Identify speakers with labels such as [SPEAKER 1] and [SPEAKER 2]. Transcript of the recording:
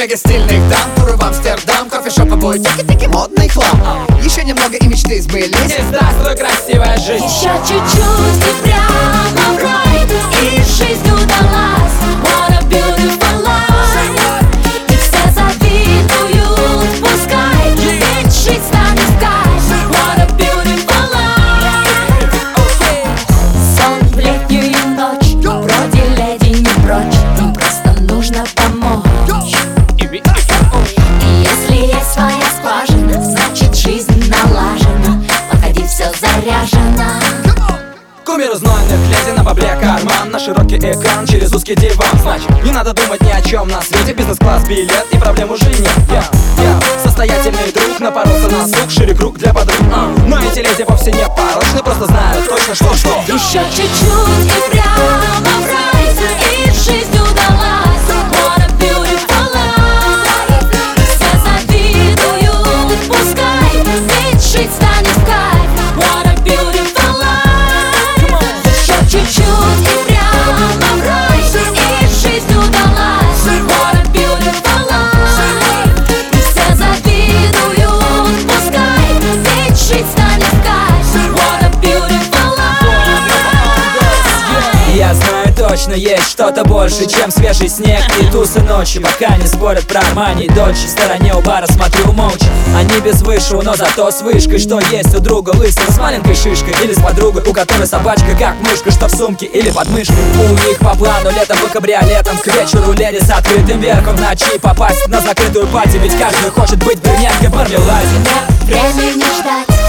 [SPEAKER 1] Мега стильных дам, туры в Амстердам, кофешоп, обои, тики-тики, модный хлам. Еще немного и мечты сбылись.
[SPEAKER 2] Здравствуй, красивая жизнь.
[SPEAKER 3] Еще чуть-чуть и прямо в рай, и жизнь удалась. What a beautiful life. И все завидуют, пускай, ведь жить станет в кайф. What a beautiful life. Сон в летнюю ночь, вроде леди не прочь, им просто нужно помочь. И если есть своя скважина, значит жизнь налажена. Подходи, все заряжено.
[SPEAKER 2] Кумир знойных леди на бабле карман, на широкий экран через узкий диван. Значит, не надо думать ни о чем на свете, бизнес-класс, билет и проблем уже нет. Состоятельный друг напоролся на сук, шире круг для подруг. Но эти леди вовсе не порочны, просто знают точно, что.
[SPEAKER 3] Еще чуть-чуть и прямо в рай, и жизнь удалась. What a beautiful life. Все завидуют, пускай, ведь жить станет в кайф. What a beautiful life. Еще чуть-чуть и прямо в рай, и жизнь удалась. What a beautiful life. Все завидуют, пускай, ведь жить станет в кайф. What a beautiful life.
[SPEAKER 2] Я знаю точно, есть что-то больше, чем свежий снег и тусы ночи. Пока не спорят про Армани и Дольче, в стороне у бара смотрю молча. Они без высшего, но зато с вышкой. Что есть у друга лысого с маленькой шишкой, или с подругой, у которой собачка как мышка, что в сумке или под мышкой. У них по плану летом по кабриолетам, к вечеру леди с открытым верхом, в ночи попасть на закрытую пати, ведь каждый хочет быть брюнеткой в мармеладе.
[SPEAKER 3] Нет времени ждать,